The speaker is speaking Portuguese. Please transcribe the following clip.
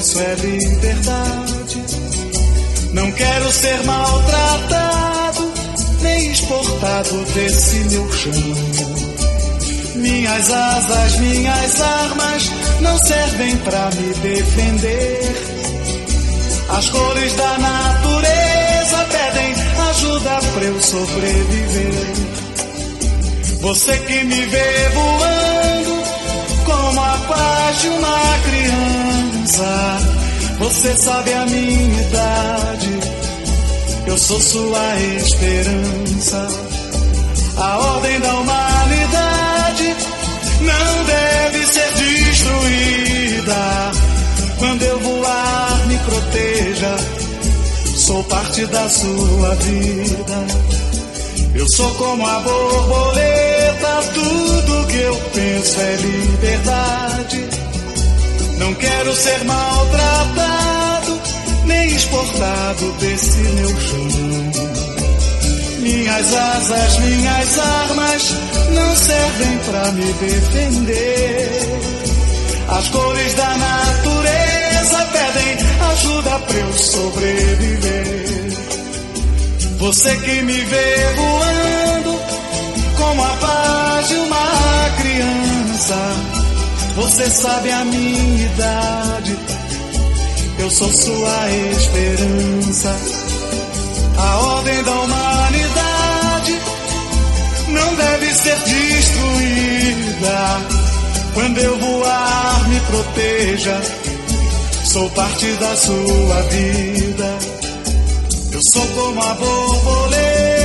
penso é liberdade. Não quero ser maltratado, nem exportado desse meu chão. Minhas asas, minhas armas não servem pra me defender. As cores da natureza pedem ajuda pra eu sobreviver. Você que me vê voando como a paz de uma criança, você sabe a minha idade, eu sou sua esperança. A ordem da humanidade não deve ser destruída. Quando eu voar, me proteja, sou parte da sua vida. Eu sou como a borboleta, tudo que eu penso é liberdade. Não quero ser maltratado, nem exportado desse meu chão. Minhas asas, minhas armas não servem pra me defender. As cores da natureza pedem ajuda pra eu sobreviver. Você que me vê voando como a paz de uma criança, você sabe a minha idade, eu sou sua esperança. A ordem da humanidade não deve ser destruída. Quando eu voar, me proteja, sou parte da sua vida. Eu sou como a borboleta,